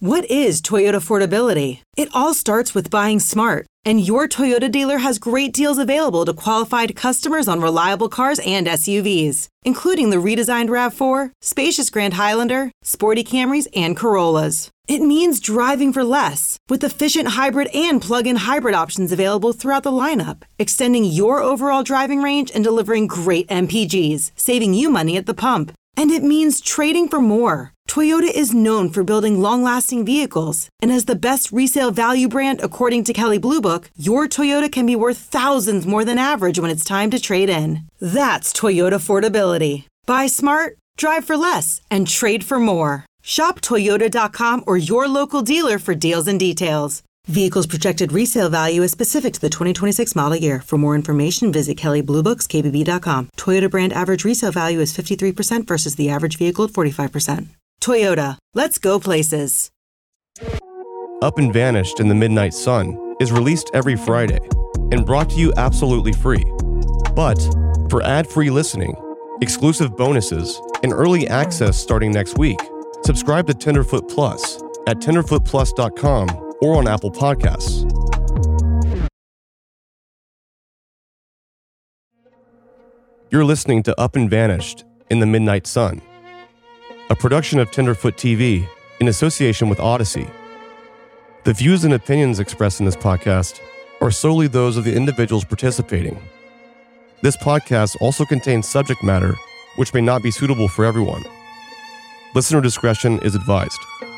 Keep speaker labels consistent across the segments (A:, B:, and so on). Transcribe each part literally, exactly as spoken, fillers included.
A: What is Toyota affordability? It all starts with buying smart. And your Toyota dealer has great deals available to qualified customers on reliable cars and S U Vs, including the redesigned RAV four, spacious Grand Highlander, sporty Camrys, and Corollas. It means driving for less, with efficient hybrid and plug-in hybrid options available throughout the lineup, extending your overall driving range and delivering great M P Gs, saving you money at the pump. And it means trading for more. Toyota is known for building long-lasting vehicles, and as the best resale value brand according to Kelley Blue Book, your Toyota can be worth thousands more than average when it's time to trade in. That's Toyota affordability. Buy smart, drive for less, and trade for more. Shop Toyota dot com or your local dealer for deals and details. Vehicle's projected resale value is specific to the twenty twenty-six model year. For more information, visit Kelley Blue Books K B B dot com. Toyota brand average resale value is fifty-three percent versus the average vehicle at forty-five percent. Toyota, let's go places.
B: Up and Vanished in the Midnight Sun is released every Friday and brought to you absolutely free. But for ad-free listening, exclusive bonuses, and early access starting next week, subscribe to Tenderfoot Plus at tenderfoot plus dot com or on Apple Podcasts. You're listening to Up and Vanished in the Midnight Sun, a production of Tenderfoot T V in association with Odyssey. The views and opinions expressed in this podcast are solely those of the individuals participating. This podcast also contains subject matter which may not be suitable for everyone. Listener discretion is advised.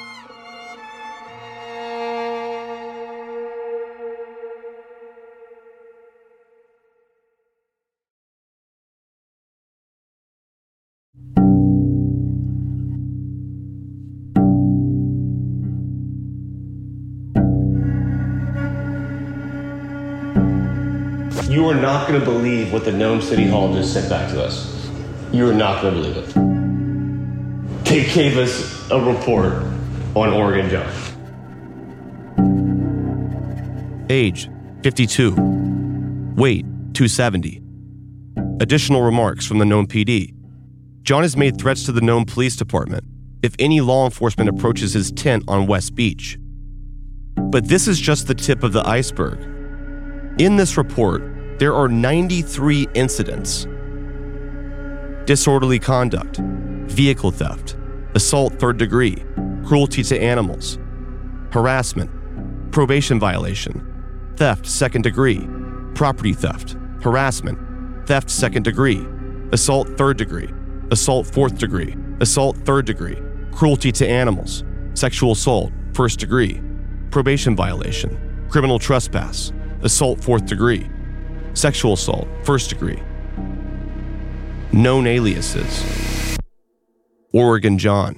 C: You are not going to believe what the Nome City Hall just sent back to us. You are not going to believe it. They gave us a report on Oregon John.
B: Age, fifty-two. Weight, two seventy. Additional remarks from the Nome P D. John has made threats to the Nome Police Department if any law enforcement approaches his tent on West Beach. But this is just the tip of the iceberg. In this report, there are ninety-three incidents: disorderly conduct, vehicle theft, assault third degree, cruelty to animals, harassment, probation violation, theft second degree, property theft, harassment, theft second degree, assault third degree, assault fourth degree, assault third degree, cruelty to animals, sexual assault first degree, probation violation, criminal trespass, assault fourth degree, sexual assault first degree. Known aliases: Oregon John.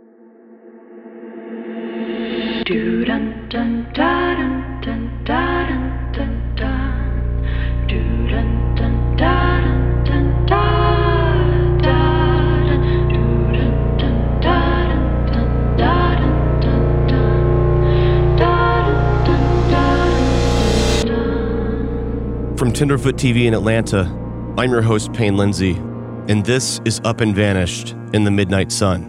B: From Tenderfoot T V in Atlanta, I'm your host, Payne Lindsay, and this is Up and Vanished in the Midnight Sun.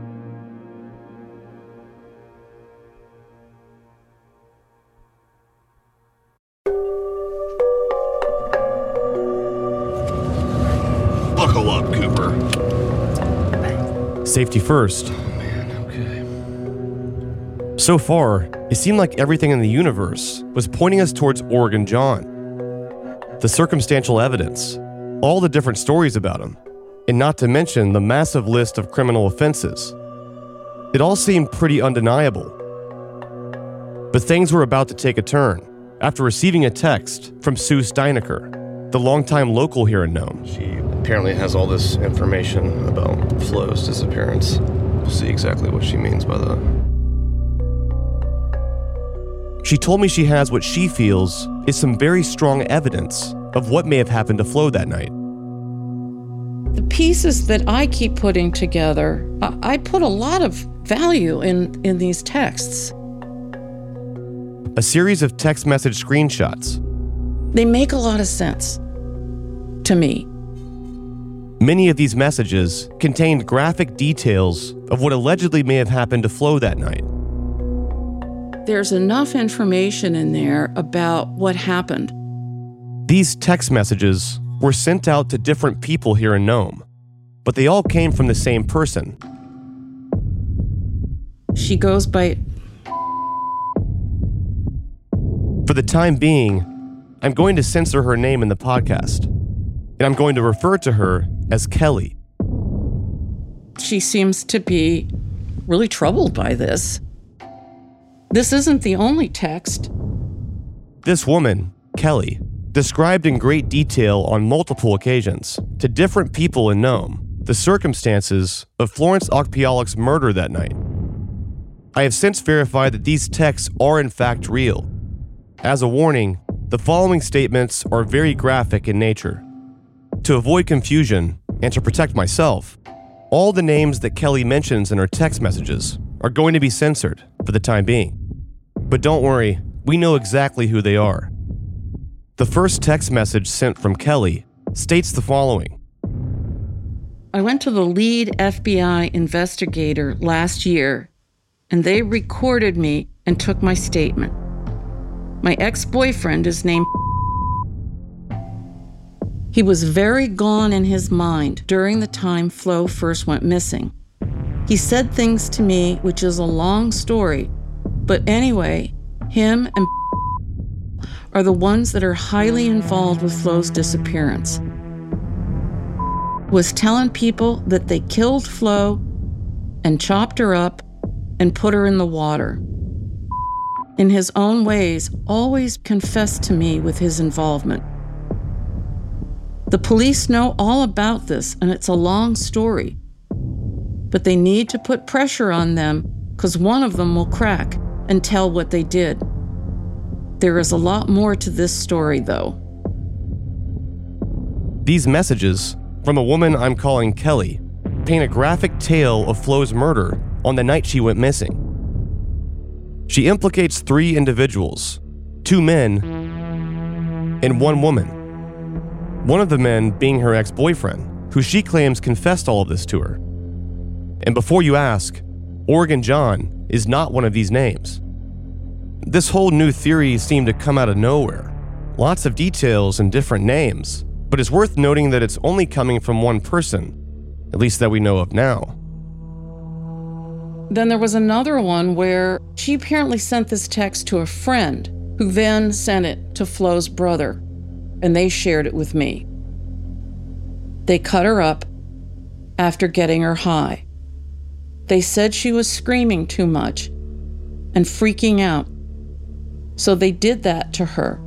C: Buckle up, Cooper.
B: Safety first.
C: Oh, man, okay.
B: So far, it seemed like everything in the universe was pointing us towards Oregon John. The circumstantial evidence, all the different stories about him, and not to mention the massive list of criminal offenses. It all seemed pretty undeniable. But things were about to take a turn after receiving a text from Sue Steinecker, the longtime local here in Nome.
D: She apparently has all this information about Flo's disappearance. We'll see exactly what she means by that.
B: She told me she has what she feels is some very strong evidence of what may have happened to Flo that night.
E: The pieces that I keep putting together, I put a lot of value in, in these texts.
B: A series of text message screenshots.
E: They make a lot of sense to me.
B: Many of these messages contained graphic details of what allegedly may have happened to Flo that night.
E: there's enough information in there about what happened.
B: These text messages were sent out to different people here in Nome, but they all came from the same person.
E: She goes by...
B: For the time being, I'm going to censor her name in the podcast, and I'm going to refer to her as Kelly.
E: She seems to be really troubled by this. This isn't the only text.
B: This woman, Kelly, described in great detail on multiple occasions to different people in Nome the circumstances of Florence Okpiolik's murder that night. I have since verified that these texts are in fact real. As a warning, the following statements are very graphic in nature. To avoid confusion and to protect myself, all the names that Kelly mentions in her text messages are going to be censored for the time being. But don't worry, we know exactly who they are. The first text message sent from Kelly states the following.
E: I went to the lead F B I investigator last year, and they recorded me and took my statement. My ex-boyfriend is named... He was very gone in his mind during the time Flo first went missing. He said things to me, which is a long story, but anyway, him and are the ones that are highly involved with Flo's disappearance. Was telling people that they killed Flo and chopped her up and put her in the water. In his own ways, always confessed to me with his involvement. The police know all about this, and it's a long story. But they need to put pressure on them because one of them will crack and tell what they did. There is a lot more to this story, though.
B: These messages from a woman I'm calling Kelly paint a graphic tale of Flo's murder on the night she went missing. She implicates three individuals, two men and one woman. One of the men being her ex-boyfriend, who she claims confessed all of this to her. And before you ask, Oregon John is not one of these names. This whole new theory seemed to come out of nowhere. Lots of details and different names, but it's worth noting that it's only coming from one person, at least that we know of now.
E: Then there was another one where she apparently sent this text to a friend who then sent it to Flo's brother, and they shared it with me. They cut her up after getting her high. They said she was screaming too much and freaking out, so they did that to her.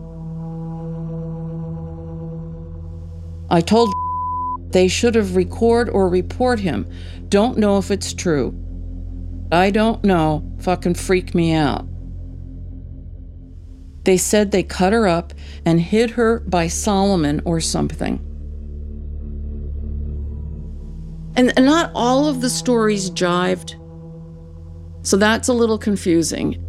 E: I told they should have record or report him. Don't know if it's true. I don't know. Fucking freak me out. They said they cut her up and hid her by Solomon or something. And not all of the stories jived, so that's a little confusing.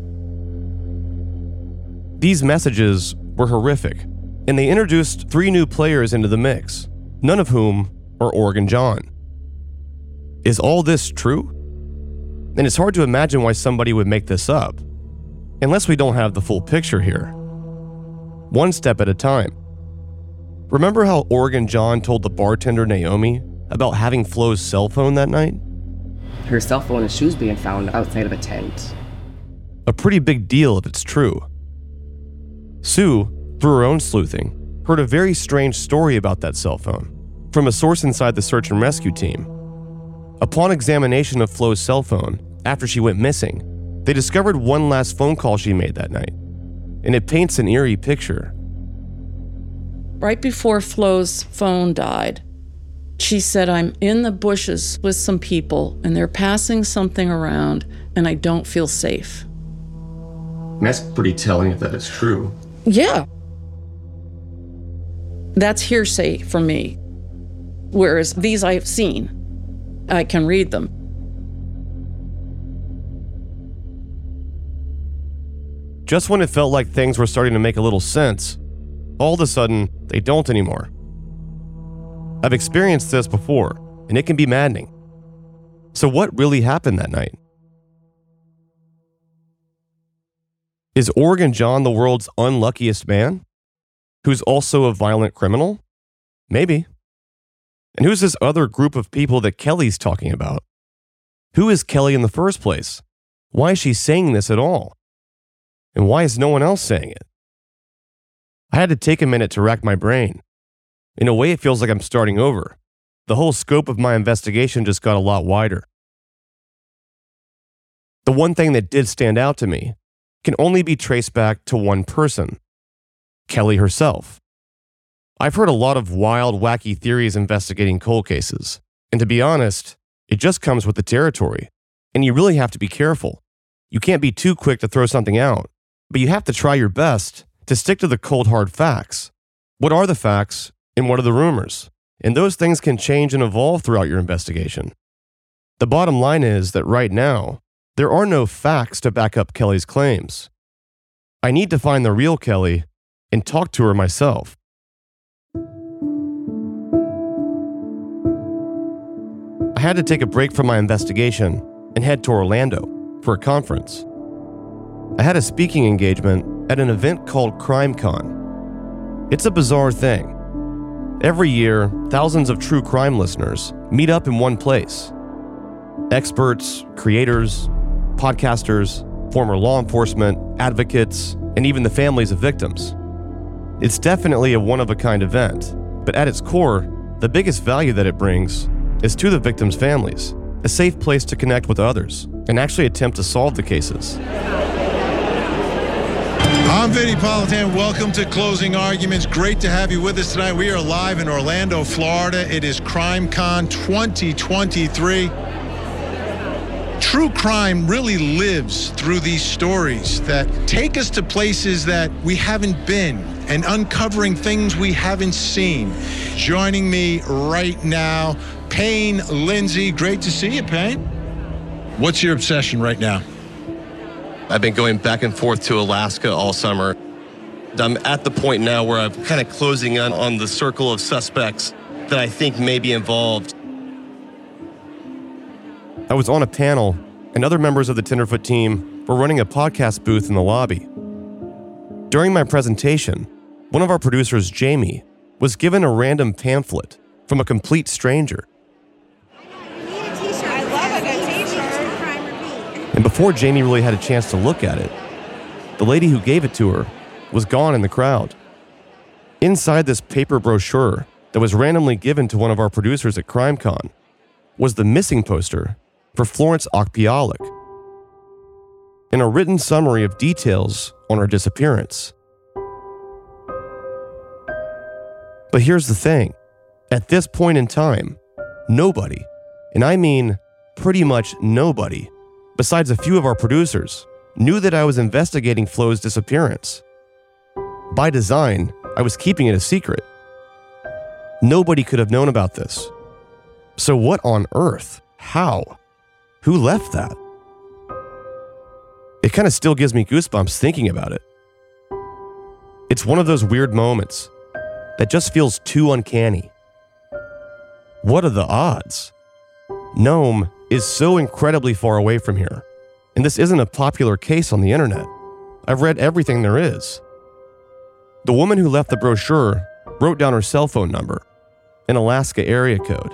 B: These messages were horrific, and they introduced three new players into the mix, none of whom are Oregon John. Is all this true? And it's hard to imagine why somebody would make this up, unless we don't have the full picture here. One step at a time. Remember how Oregon John told the bartender Naomi about having Flo's cell phone that night?
F: Her cell phone and shoes being found outside of a tent.
B: A pretty big deal if it's true. Sue, through her own sleuthing, heard a very strange story about that cell phone from a source inside the search and rescue team. Upon examination of Flo's cell phone, after she went missing, they discovered one last phone call she made that night, and it paints an eerie picture.
E: Right before Flo's phone died, she said, I'm in the bushes with some people, and they're passing something around, and I don't feel safe.
C: That's pretty telling if that is true.
E: Yeah. That's hearsay for me. Whereas these I've seen. I can read them.
B: Just when it felt like things were starting to make a little sense, all of a sudden, they don't anymore. I've experienced this before, and it can be maddening. So what really happened that night? Is Oregon John the world's unluckiest man? Who's also a violent criminal? Maybe. And who's this other group of people that Kelly's talking about? Who is Kelly in the first place? Why is she saying this at all? And why is no one else saying it? I had to take a minute to rack my brain. In a way, it feels like I'm starting over. The whole scope of my investigation just got a lot wider. The one thing that did stand out to me can only be traced back to one person, Kelly herself. I've heard a lot of wild, wacky theories investigating cold cases, and to be honest, it just comes with the territory, and you really have to be careful. You can't be too quick to throw something out, but you have to try your best to stick to the cold, hard facts. What are the facts, and what are the rumors? And those things can change and evolve throughout your investigation. The bottom line is that right now, there are no facts to back up Kelly's claims. I need to find the real Kelly and talk to her myself. I had to take a break from my investigation and head to Orlando for a conference. I had a speaking engagement at an event called CrimeCon. It's a bizarre thing. Every year, thousands of true crime listeners meet up in one place. Experts, creators, podcasters, former law enforcement, advocates, and even the families of victims. It's definitely a one-of-a-kind event, but at its core, the biggest value that it brings is to the victims' families, a safe place to connect with others and actually attempt to solve the cases.
G: I'm Vinnie Politan. Welcome to Closing Arguments. Great to have you with us tonight. We are live in Orlando, Florida. It is CrimeCon twenty twenty-three. True crime really lives through these stories that take us to places that we haven't been and uncovering things we haven't seen. Joining me right now, Payne Lindsay. Great to see you, Payne. What's your obsession right now?
D: I've been going back and forth to Alaska all summer. I'm at the point now where I'm kind of closing in on the circle of suspects that I think may be involved.
B: I was on a panel, and other members of the Tenderfoot team were running a podcast booth in the lobby. During my presentation, one of our producers, Jamie, was given a random pamphlet from a complete stranger. And before Jamie really had a chance to look at it, the lady who gave it to her was gone in the crowd. Inside this paper brochure that was randomly given to one of our producers at CrimeCon was the missing poster for Florence Okpiolik and a written summary of details on her disappearance. But here's the thing. At this point in time, nobody, and I mean pretty much nobody, besides a few of our producers, knew that I was investigating Flo's disappearance. By design, I was keeping it a secret. Nobody could have known about this. So what on earth? How? Who left that? It kind of still gives me goosebumps thinking about it. It's one of those weird moments that just feels too uncanny. What are the odds? Nome is so incredibly far away from here, and this isn't a popular case on the internet. I've read everything there is. The woman who left the brochure wrote down her cell phone number, an Alaska area code.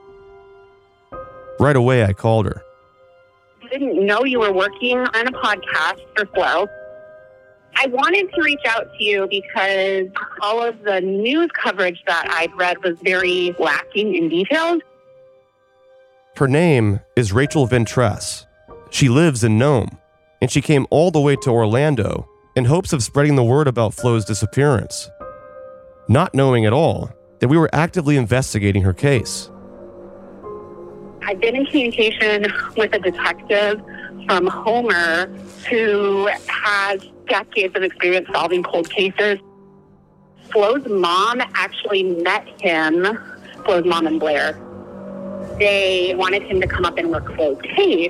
B: Right away, I called her.
H: I didn't know you were working on a podcast for Flo. I wanted to reach out to you because all of the news coverage that I'd read was very lacking in details.
B: Her name is Rachel Ventress. She lives in Nome, and she came all the way to Orlando in hopes of spreading the word about Flo's disappearance, not knowing at all that we were actively investigating her case.
H: I've been in communication with a detective from Homer who has decades of experience solving cold cases. Flo's mom actually met him, Flo's mom and Blair. They wanted him to come up and work Flo's case.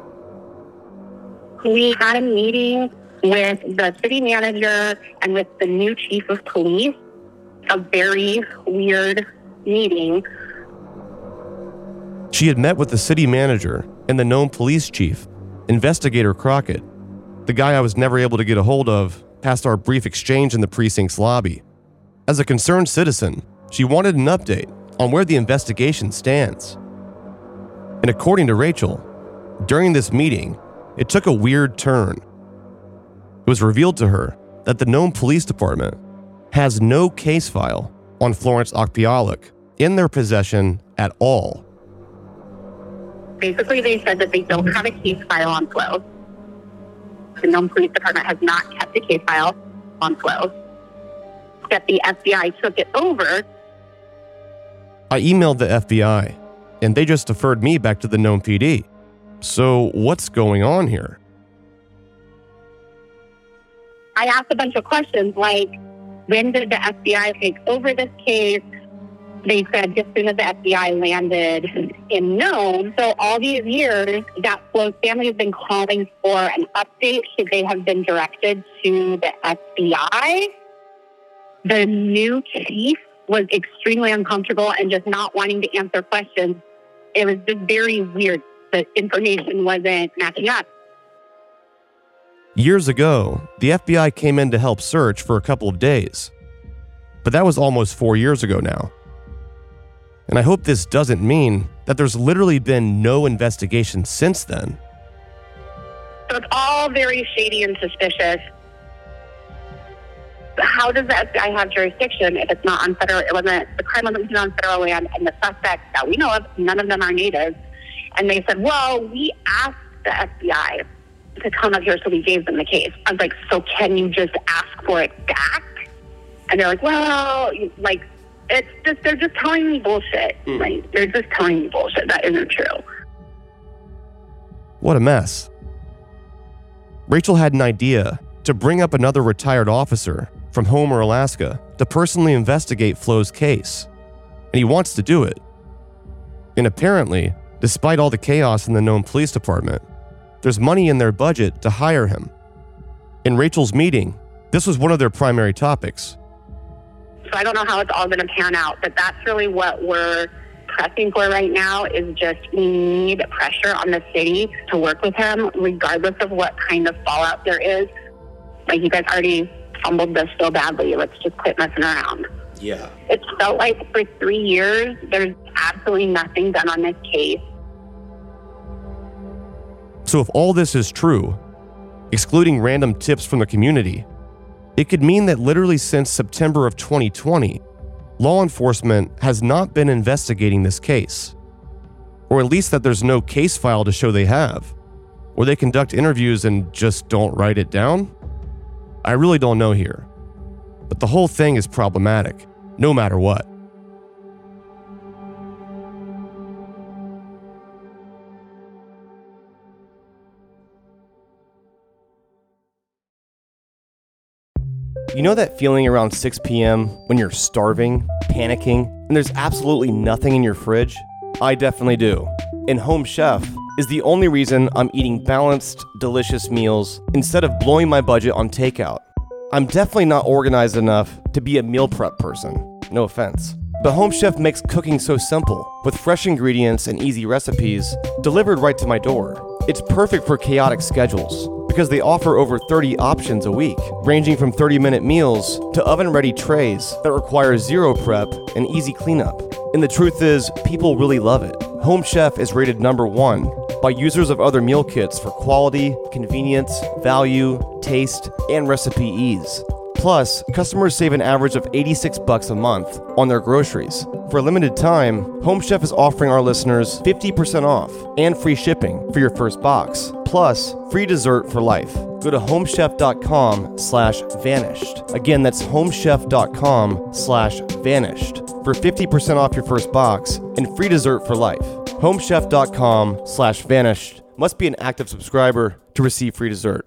H: We had a meeting with the city manager and with the new chief of police, a very weird meeting.
B: She had met with the city manager and the Nome police chief, Investigator Crockett, the guy I was never able to get a hold of, past our brief exchange in the precinct's lobby. As a concerned citizen, she wanted an update on where the investigation stands. And according to Rachel, during this meeting, it took a weird turn. It was revealed to her that the Nome Police Department has no case file on Florence Okpiolik in their possession at all.
H: Basically, they said that they don't have a case file on Flo. The Nome Police Department has not kept a case file on Flo. That the F B I took it over.
B: I emailed the F B I, and they just deferred me back to the Nome P D. So what's going on here?
H: I asked a bunch of questions like, when did the F B I take over this case? They said as soon as the F B I landed in Nome. So all these years that Flo's family has been calling for an update, should they have been directed to the F B I? The new chief was extremely uncomfortable and just not wanting to answer questions. It was just very weird. The information wasn't matching up.
B: Years ago, the F B I came in to help search for a couple of days. But that was almost four years ago now. And I hope this doesn't mean that there's literally been no investigation since then.
H: So it's all very shady and suspicious. How does the F B I have jurisdiction if it's not on federal, it wasn't, the crime wasn't on federal land, and the suspects that we know of, none of them are natives. And they said, well, we asked the F B I to come up here, so we gave them the case. I was like, so can you just ask for it back? And they're like, well, like, it's just, they're just telling me bullshit. Mm. Like, they're just telling me bullshit. That isn't true.
B: What a mess. Rachel had an idea to bring up another retired officer from Homer, Alaska, to personally investigate Flo's case. And he wants to do it. And apparently, despite all the chaos in the Nome Police Department, there's money in their budget to hire him. In Rachel's meeting, this was one of their primary topics.
H: So I don't know how it's all going to pan out, but that's really what we're pressing for right now, is just we need pressure on the city to work with him, regardless of what kind of fallout there is. Like, you guys already fumbled this so badly. Let's just quit messing around.
C: Yeah.
H: It's felt like for three years, there's absolutely nothing done on this case.
B: So if all this is true, excluding random tips from the community, it could mean that literally since September of twenty twenty, law enforcement has not been investigating this case. Or at least that there's no case file to show they have. Or they conduct interviews and just don't write it down? I really don't know here. But the whole thing is problematic, no matter what. You know that feeling around six p.m. when you're starving, panicking, and there's absolutely nothing in your fridge? I definitely do. And Home Chef is the only reason I'm eating balanced, delicious meals instead of blowing my budget on takeout. I'm definitely not organized enough to be a meal prep person, no offense. But Home Chef makes cooking so simple, with fresh ingredients and easy recipes delivered right to my door. It's perfect for chaotic schedules, because they offer over thirty options a week, ranging from thirty-minute meals to oven-ready trays that require zero prep and easy cleanup. And the truth is, people really love it. Home Chef is rated number one by users of other meal kits for quality, convenience, value, taste, and recipe ease. Plus, customers save an average of eighty-six bucks a month on their groceries. For a limited time, Home Chef is offering our listeners fifty percent off and free shipping for your first box, plus free dessert for life. Go to homechef.com slash vanished. Again, that's homechef.com slash vanished for fifty percent off your first box and free dessert for life. homechef.com slash vanished. Must be an active subscriber to receive free dessert.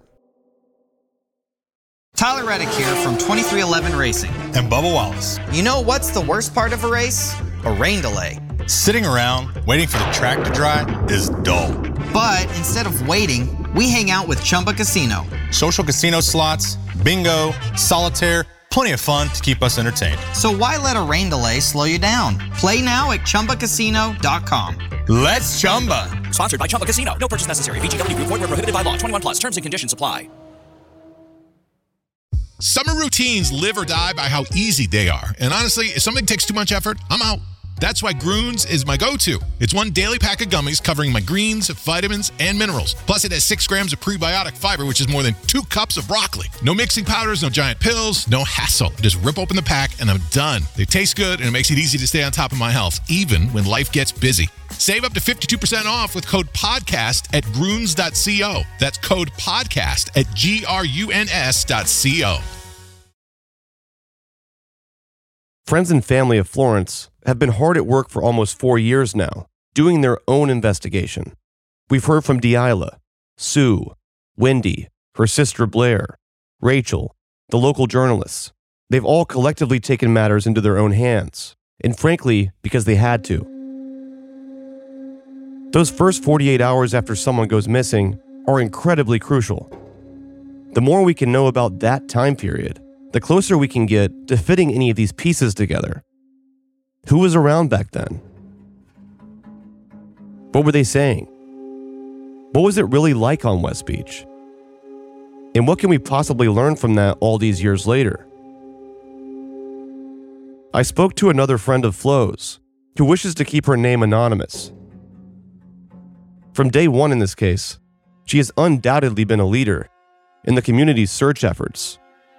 I: Tyler Reddick here from twenty-three eleven Racing.
G: And Bubba Wallace.
I: You know what's the worst part of a race? A rain delay.
G: Sitting around waiting for the track to dry is dull.
I: But instead of waiting, we hang out with Chumba Casino.
G: Social casino slots, bingo, solitaire, plenty of fun to keep us entertained.
I: So why let a rain delay slow you down? Play now at chumba casino dot com.
G: Let's Chumba.
J: Sponsored by Chumba Casino. No purchase necessary. V G W Group. Void where prohibited by law. twenty-one plus. Terms and conditions apply. Summer routines live or die by how easy they are. And honestly, if something takes too much effort, I'm out. That's why Groones is my go-to. It's one daily pack of gummies covering my greens, vitamins, and minerals. Plus, it has six grams of prebiotic fiber, which is more than two cups of broccoli. No mixing powders, no giant pills, no hassle. Just rip open the pack and I'm done. They taste good and it makes it easy to stay on top of my health, even when life gets busy. Save up to fifty-two percent off with code podcast at groones dot co. That's code podcast at G R U N S dot co.
B: Friends and family of Florence have been hard at work for almost four years now, doing their own investigation. We've heard from Deila, Sue, Wendy, her sister Blair, Rachel, the local journalists. They've all collectively taken matters into their own hands, and frankly, because they had to. Those first forty-eight hours after someone goes missing are incredibly crucial. The more we can know about that time period, the closer we can get to fitting any of these pieces together. Who was around back then? What were they saying? What was it really like on West Beach? And what can we possibly learn from that all these years later? I spoke to another friend of Flo's who wishes to keep her name anonymous. From day one in this case, she has undoubtedly been a leader in the community's search efforts.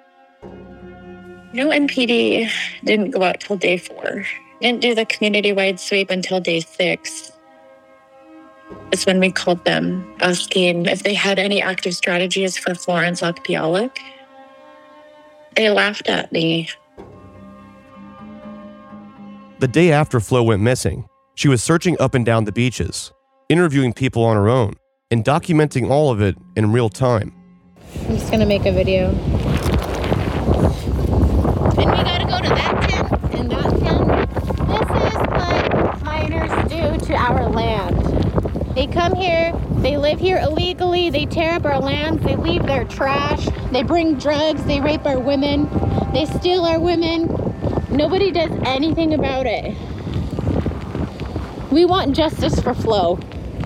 K: No N P D didn't go out till day four. Didn't do the community-wide sweep until day six. It's when we called them, asking if they had any active strategies for Florence Okpiolik. They laughed at me.
B: The day after Flo went missing, she was searching up and down the beaches, interviewing people on her own, and documenting all of it in real time.
L: I'm just gonna make a video. And we gotta go to that tent and that tent. This is what miners do to our land. They come here, they live here illegally, they tear up our lands, they leave their trash, they bring drugs, they rape our women, they steal our women. Nobody does anything about it. We want justice for Flo.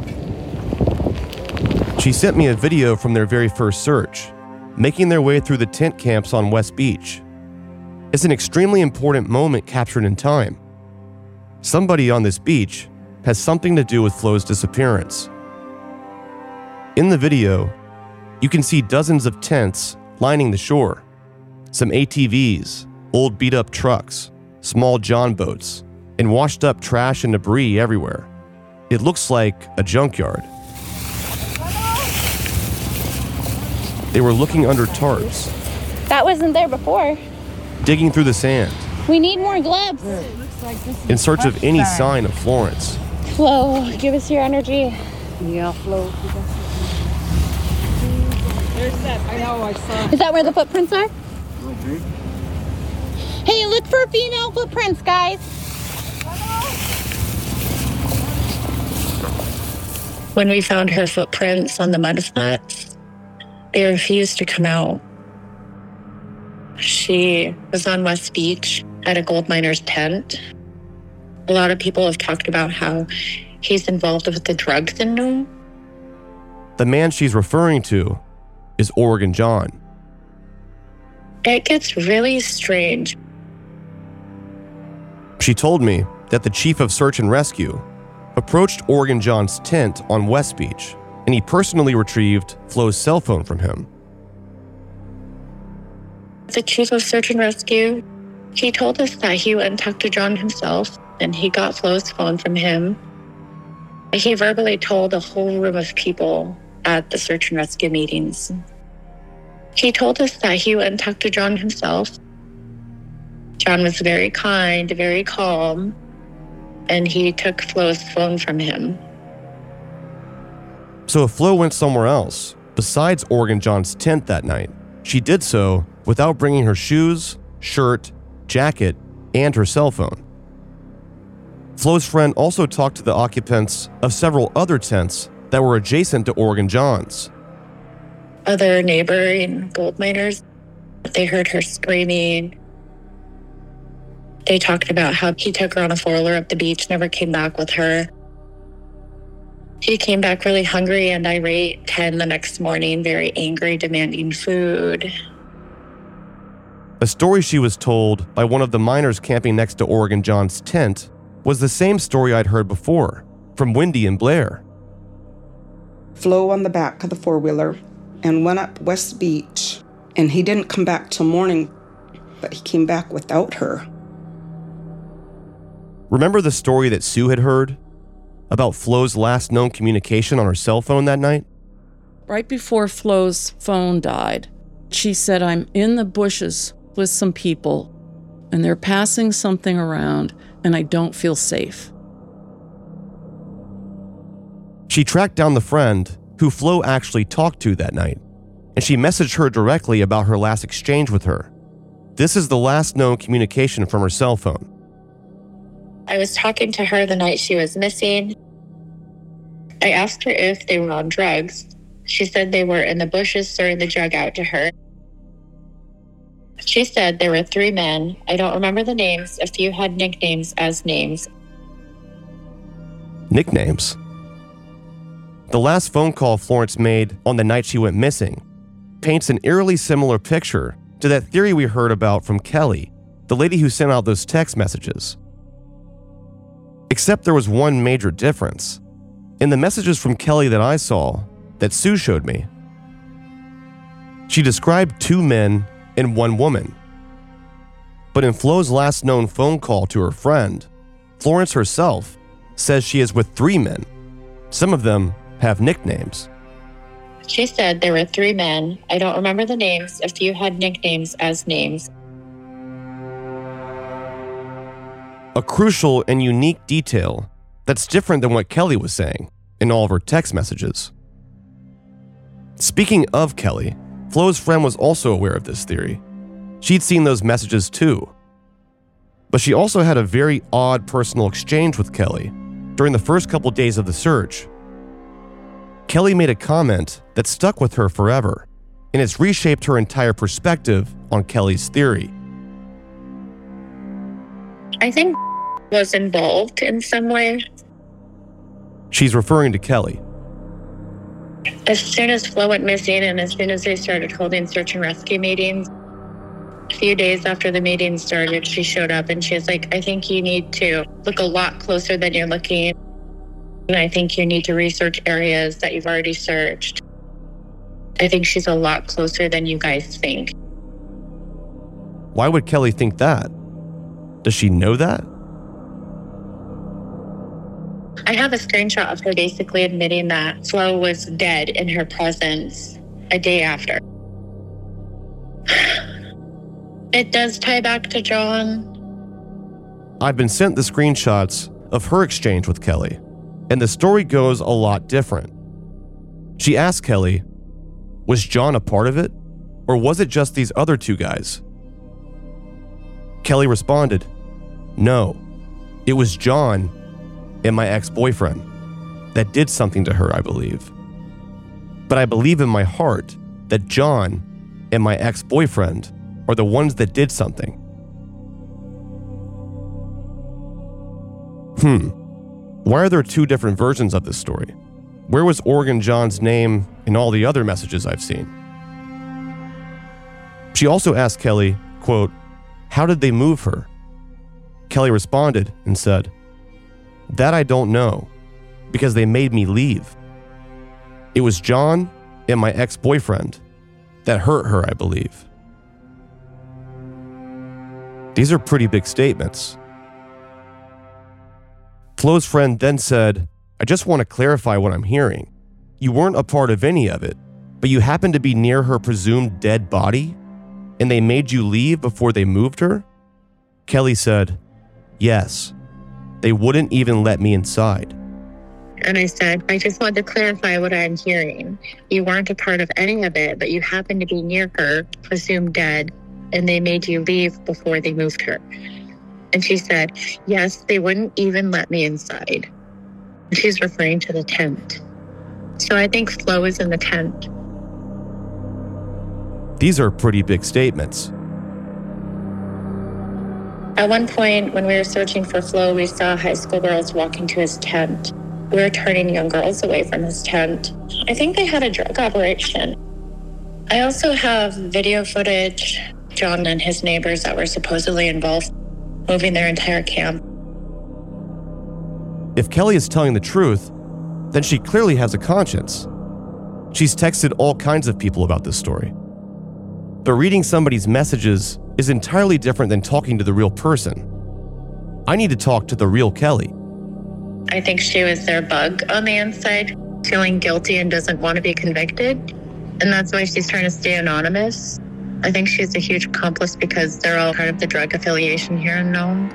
B: She sent me a video from their very first search, making their way through the tent camps on West Beach. It's an extremely important moment captured in time. Somebody on this beach has something to do with Flo's disappearance. In the video, you can see dozens of tents lining the shore, some A T Vs, old beat-up trucks, small john boats, and washed-up trash and debris everywhere. It looks like a junkyard. They were looking under tarps.
L: That wasn't there before.
B: Digging through the sand.
L: We need more gloves.
B: In search of any sign of Florence.
L: Flo, give us your energy.
M: Yeah, Flo.
L: There's that. I know, I saw. Is that where the footprints are?
M: Okay.
L: Hey, look for female footprints, guys.
K: When we found her footprints on the mud flats, they refused to come out. She was on West Beach at a gold miner's tent. A lot of people have talked about how he's involved with the drug syndrome.
B: The man she's referring to is Oregon John.
K: It gets really strange.
B: She told me that the chief of search and rescue approached Oregon John's tent on West Beach, and he personally retrieved Flo's cell phone from him.
K: The chief of search and rescue, he told us that he went and talked to John himself, and he got Flo's phone from him. He verbally told a whole room of people at the search and rescue meetings. He told us that he went and talked to John himself. John was very kind, very calm, and he took Flo's phone from him.
B: So if Flo went somewhere else, besides Oregon John's tent that night, she did so without bringing her shoes, shirt, jacket, and her cell phone. Flo's friend also talked to the occupants of several other tents that were adjacent to Oregon John's.
K: Other neighboring gold miners, they heard her screaming. They talked about how he took her on a four-wheeler up the beach, never came back with her. He came back really hungry and irate, ten the next morning, very angry, demanding food.
B: A story she was told by one of the miners camping next to Oregon John's tent was the same story I'd heard before from Wendy and Blair.
N: Flo on the back of the four-wheeler and went up West Beach, and he didn't come back till morning, but he came back without her.
B: Remember the story that Sue had heard about Flo's last known communication on her cell phone that night?
E: Right before Flo's phone died, she said, "I'm in the bushes with some people, and they're passing something around, and I don't feel safe."
B: She tracked down the friend who Flo actually talked to that night, and she messaged her directly about her last exchange with her. This is the last known communication from her cell phone.
K: I was talking to her the night she was missing. I asked her if they were on drugs. She said they were in the bushes throwing the drug out to her. She said there were three men. I don't remember the names. A few had nicknames as names.
B: Nicknames? The last phone call Florence made on the night she went missing paints an eerily similar picture to that theory we heard about from Kelly, the lady who sent out those text messages. Except there was one major difference. In the messages from Kelly that I saw, that Sue showed me, she described two men and one woman. But in Flo's last known phone call to her friend, Florence herself says she is with three men. Some of them have nicknames.
K: She said there were three men. I don't remember the names. A few had nicknames as names.
B: A crucial and unique detail that's different than what Kelly was saying in all of her text messages. Speaking of Kelly, Flo's friend was also aware of this theory. She'd seen those messages too. But she also had a very odd personal exchange with Kelly during the first couple days of the search. Kelly made a comment that stuck with her forever, and it's reshaped her entire perspective on Kelly's theory.
K: I think was involved in some way.
B: She's referring to Kelly.
K: As soon as Flo went missing and as soon as they started holding search and rescue meetings, a few days after the meeting started, she showed up and she was like, I think you need to look a lot closer than you're looking. And I think you need to research areas that you've already searched. I think she's a lot closer than you guys think.
B: Why would Kelly think that? Does she know that?
K: I have a screenshot of her basically admitting that Flo was dead in her presence a day after. It does tie back to John.
B: I've been sent the screenshots of her exchange with Kelly, and the story goes a lot different. She asked Kelly, was John a part of it, or was it just these other two guys? Kelly responded, no, it was John and my ex-boyfriend that did something to her, I believe. But I believe in my heart that John and my ex-boyfriend are the ones that did something. Hmm. Why are there two different versions of this story? Where was Oregon John's name in all the other messages I've seen? She also asked Kelly, quote, how did they move her? Kelly responded and said, that I don't know, because they made me leave. It was John and my ex-boyfriend that hurt her, I believe. These are pretty big statements. Flo's friend then said, I just want to clarify what I'm hearing. You weren't a part of any of it, but you happened to be near her presumed dead body, and they made you leave before they moved her? Kelly said, yes. They wouldn't even let me inside.
K: And I said, I just want to clarify what I'm hearing. You weren't a part of any of it, but you happened to be near her, presumed dead, and they made you leave before they moved her. And she said, yes, they wouldn't even let me inside. She's referring to the tent. So I think Flo is in the tent.
B: These are pretty big statements.
K: At one point, when we were searching for Flo, we saw high school girls walking to his tent. We were turning young girls away from his tent. I think they had a drug operation. I also have video footage John and his neighbors that were supposedly involved, moving their entire camp.
B: If Kelly is telling the truth, then she clearly has a conscience. She's texted all kinds of people about this story. But reading somebody's messages is entirely different than talking to the real person. I need to talk to the real Kelly.
K: I think she was their bug on the inside, feeling guilty and doesn't want to be convicted. And that's why she's trying to stay anonymous. I think she's a huge accomplice because they're all part of the drug affiliation here in Nome.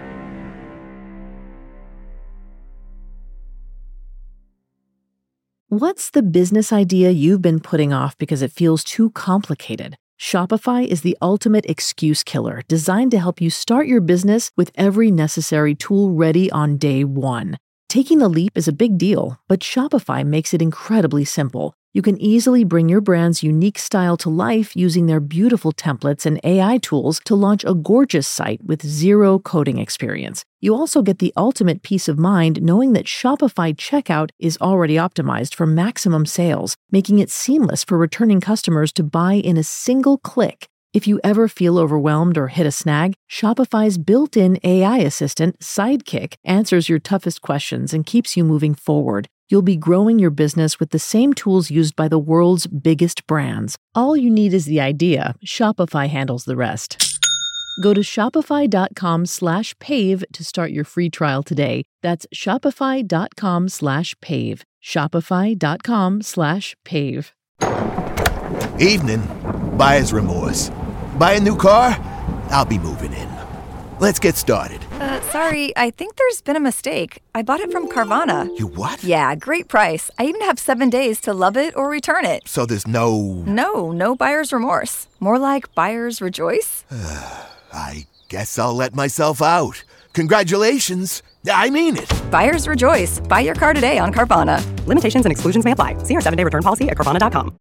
O: What's the business idea you've been putting off because it feels too complicated? Shopify is the ultimate excuse killer, designed to help you start your business with every necessary tool ready on day one. Taking the leap is a big deal, but Shopify makes it incredibly simple. You can easily bring your brand's unique style to life using their beautiful templates and A I tools to launch a gorgeous site with zero coding experience. You also get the ultimate peace of mind knowing that Shopify checkout is already optimized for maximum sales, making it seamless for returning customers to buy in a single click. If you ever feel overwhelmed or hit a snag, Shopify's built-in A I assistant, Sidekick, answers your toughest questions and keeps you moving forward. You'll be growing your business with the same tools used by the world's biggest brands. All you need is the idea. Shopify handles the rest. Go to shopify.com slash pave to start your free trial today. That's shopify.com slash pave. Shopify.com slash pave.
P: Evening. Buyer's remorse. Buy a new car? I'll be moving in. Let's get started.
Q: Uh, sorry, I think there's been a mistake. I bought it from Carvana.
P: You what?
Q: Yeah, great price. I even have seven days to love it or return it.
P: So there's no...
Q: No, no buyer's remorse. More like buyer's rejoice.
P: I guess I'll let myself out. Congratulations. I mean it.
Q: Buyer's rejoice. Buy your car today on Carvana.
R: Limitations and exclusions may apply. See our seven-day return policy at Carvana dot com.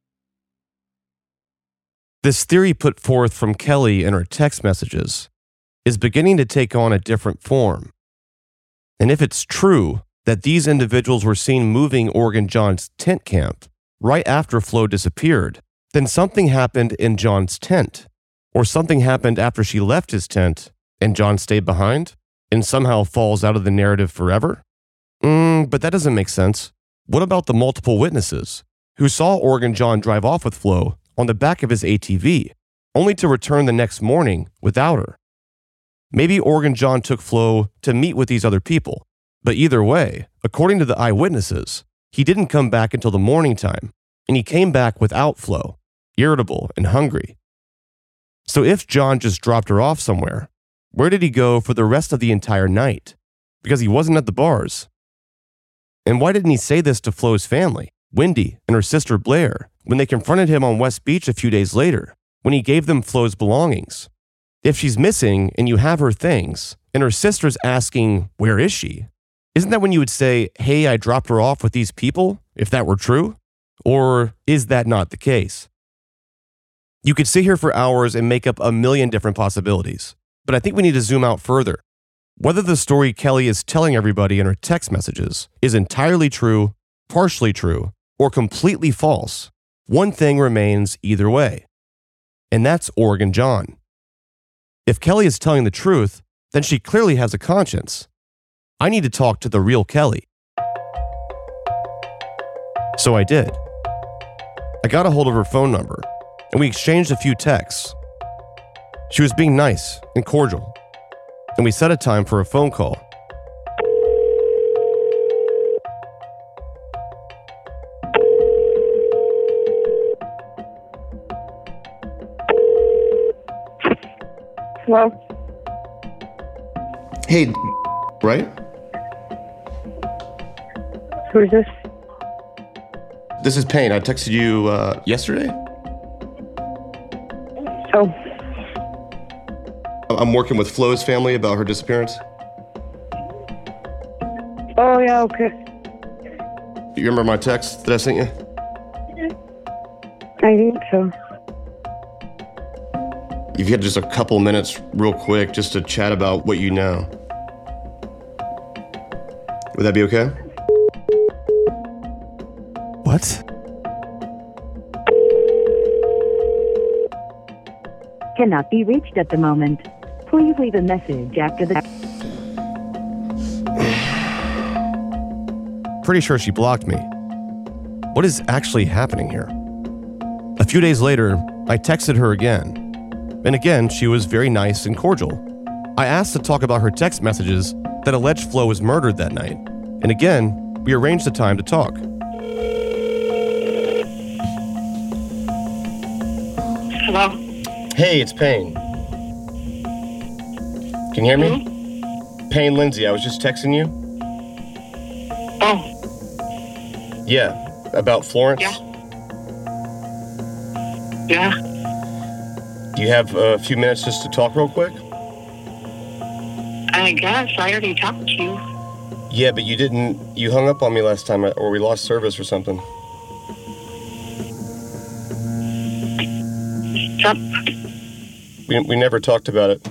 B: This theory put forth from Kelly in her text messages is beginning to take on a different form. And if it's true that these individuals were seen moving Oregon John's tent camp right after Flo disappeared, then something happened in John's tent, or something happened after she left his tent and John stayed behind and somehow falls out of the narrative forever? Mm, but that doesn't make sense. What about the multiple witnesses who saw Oregon John drive off with Flo on the back of his A T V, only to return the next morning without her? Maybe Oregon John took Flo to meet with these other people, but either way, according to the eyewitnesses, he didn't come back until the morning time, and he came back without Flo, irritable and hungry. So if John just dropped her off somewhere, where did he go for the rest of the entire night? Because he wasn't at the bars. And why didn't he say this to Flo's family, Wendy and her sister Blair, when they confronted him on West Beach a few days later, when he gave them Flo's belongings? If she's missing and you have her things, and her sister's asking, where is she? Isn't that when you would say, hey, I dropped her off with these people, if that were true? Or is that not the case? You could sit here for hours and make up a million different possibilities, but I think we need to zoom out further. Whether the story Kelly is telling everybody in her text messages is entirely true, partially true, or completely false, one thing remains either way, and that's Oregon John. If Kelly is telling the truth, then she clearly has a conscience. I need to talk to the real Kelly. So I did. I got a hold of her phone number, and we exchanged a few texts. She was being nice and cordial, and we set a time for a phone call.
H: Hello?
B: Hey, right?
H: Who is this?
B: This is Payne. I texted you uh, yesterday.
H: Oh.
B: I'm working with Flo's family about her disappearance.
H: Oh, yeah, okay.
B: You remember my text that I sent you?
H: I think so.
B: If you had just a couple minutes real quick just to chat about what you know. Would that be okay? What?
S: cannot be reached at the moment. Please leave a message after the...
B: Pretty sure she blocked me. What is actually happening here? A few days later, I texted her again. And again, she was very nice and cordial. I asked to talk about her text messages that alleged Flo was murdered that night. And again, we arranged a time to talk.
H: Hello?
C: Hey, it's Payne. Can you hear me?
H: Mm-hmm.
C: Payne Lindsay, I was just texting you.
H: Oh.
C: Yeah, about Florence?
H: Yeah. Yeah.
C: Do you have a few minutes just to talk real quick?
H: I guess. I already talked to you.
C: Yeah, but you didn't... You hung up on me last time, or we lost service or something.
H: Stop.
C: We, we never talked about it.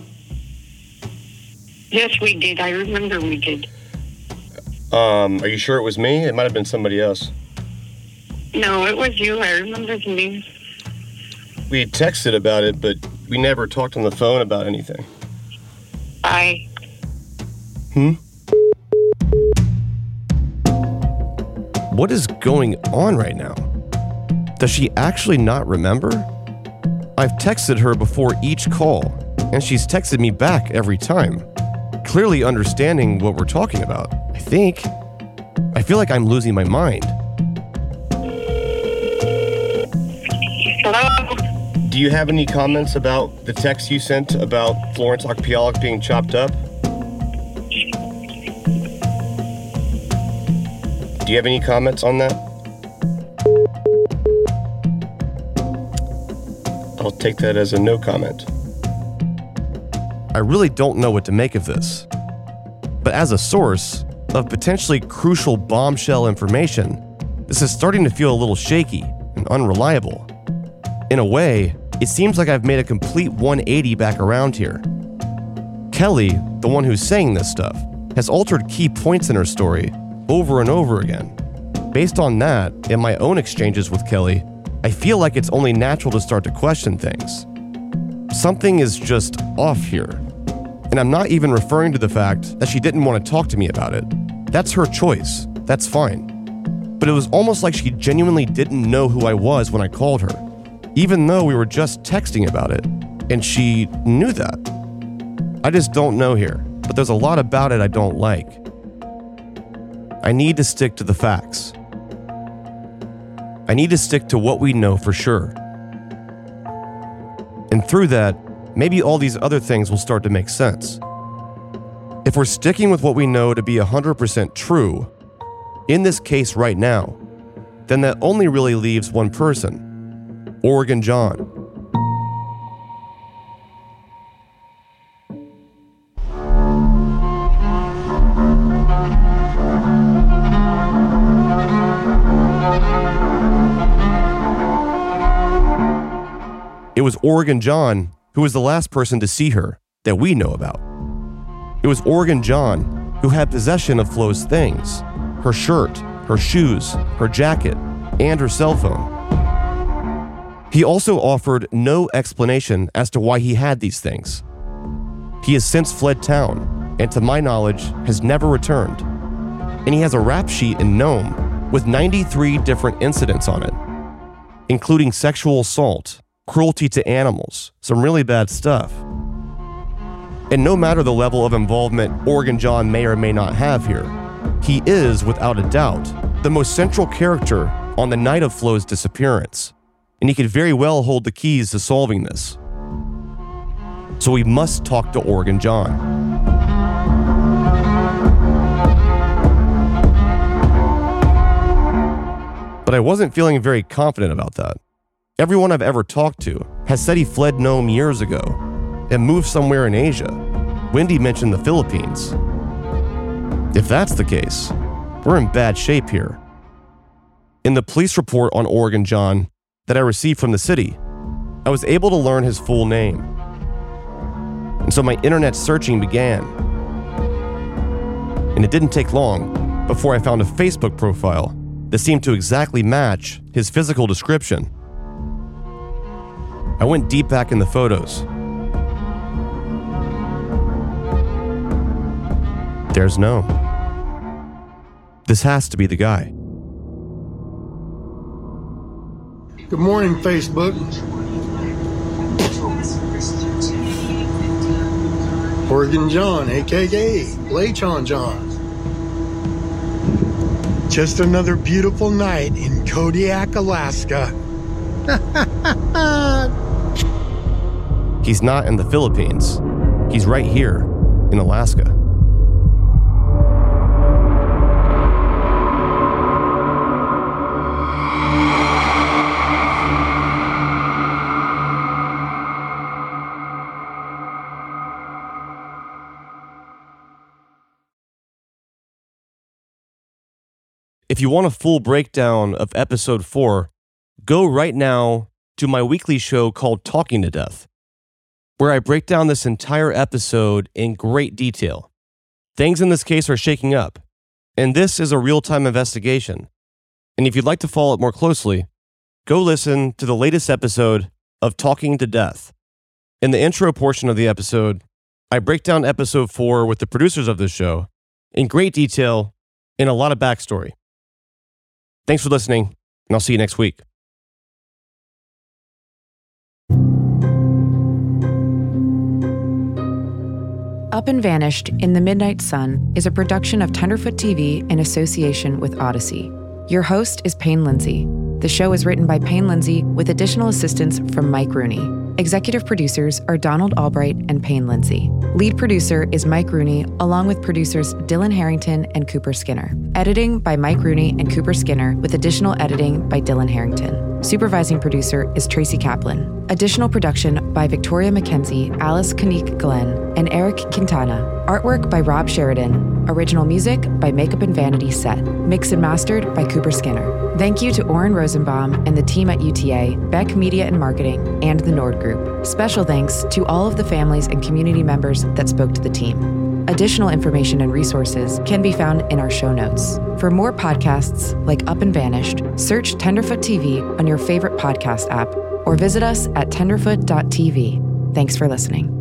H: Yes, we did. I remember we did.
C: Um, are you sure it was me? It might have been somebody else.
H: No, it was you. I remember the name.
C: We had texted about it, but we never talked on the phone about anything.
H: Bye.
B: Hmm? What is going on right now? Does she actually not remember? I've texted her before each call, and she's texted me back every time, clearly understanding what we're talking about, I think. I feel like I'm losing my mind.
H: Hello?
C: Do you have any comments about the text you sent about Florence Okpiolik being chopped up? Do you have any comments on that? I'll take that as a no comment.
B: I really don't know what to make of this. But as a source of potentially crucial bombshell information, this is starting to feel a little shaky and unreliable. In a way, it seems like I've made a complete one eighty back around here. Kelly, the one who's saying this stuff, has altered key points in her story over and over again. Based on that, and my own exchanges with Kelly, I feel like it's only natural to start to question things. Something is just off here. And I'm not even referring to the fact that she didn't want to talk to me about it. That's her choice. That's fine. But it was almost like she genuinely didn't know who I was when I called her, even though we were just texting about it, and she knew that. I just don't know here, but there's a lot about it I don't like. I need to stick to the facts. I need to stick to what we know for sure. And through that, maybe all these other things will start to make sense. If we're sticking with what we know to be one hundred percent true, in this case right now, then that only really leaves one person, Oregon John. It was Oregon John who was the last person to see her that we know about. It was Oregon John who had possession of Flo's things, her shirt, her shoes, her jacket, and her cell phone. He also offered no explanation as to why he had these things. He has since fled town, and to my knowledge, has never returned. And he has a rap sheet in Nome with ninety-three different incidents on it, including sexual assault, cruelty to animals, some really bad stuff. And no matter the level of involvement Oregon John may or may not have here, he is, without a doubt, the most central character on the night of Flo's disappearance, and he could very well hold the keys to solving this. So we must talk to Oregon John. But I wasn't feeling very confident about that. Everyone I've ever talked to has said he fled Nome years ago and moved somewhere in Asia. Wendy mentioned the Philippines. If that's the case, we're in bad shape here. In the police report on Oregon John that I received from the city, I was able to learn his full name. And so my internet searching began. And it didn't take long before I found a Facebook profile that seemed to exactly match his physical description. I went deep back in the photos There's Noam. This has to be the guy.
T: Good morning, Facebook. Oregon John, a k a. Lechon John. Just another beautiful night in Kodiak, Alaska.
B: He's not in the Philippines. He's right here in Alaska. If you want a full breakdown of episode four, go right now to my weekly show called Talking to Death, where I break down this entire episode in great detail. Things in this case are shaking up, and this is a real-time investigation. And if you'd like to follow it more closely, go listen to the latest episode of Talking to Death. In the intro portion of the episode, I break down episode four with the producers of this show in great detail and a lot of backstory. Thanks for listening, and I'll see you next week.
U: Up and Vanished in the Midnight Sun is a production of Tenderfoot T V in association with Odyssey. Your host is Payne Lindsay. The show is written by Payne Lindsay with additional assistance from Mike Rooney. Executive producers are Donald Albright and Payne Lindsay. Lead producer is Mike Rooney, along with producers Dylan Harrington and Cooper Skinner. Editing by Mike Rooney and Cooper Skinner, with additional editing by Dylan Harrington. Supervising producer is Tracy Kaplan. Additional production by Victoria McKenzie, Alice Kanique Glenn, and Eric Quintana. Artwork by Rob Sheridan. Original music by Makeup and Vanity Set. Mixed and mastered by Cooper Skinner. Thank you to Oren Rosenbaum and the team at U T A, Beck Media and Marketing, and the Nord Group. Special thanks to all of the families and community members that spoke to the team. Additional information and resources can be found in our show notes. For more podcasts like Up and Vanished, search Tenderfoot T V on your favorite podcast app or visit us at tenderfoot dot t v. Thanks for listening.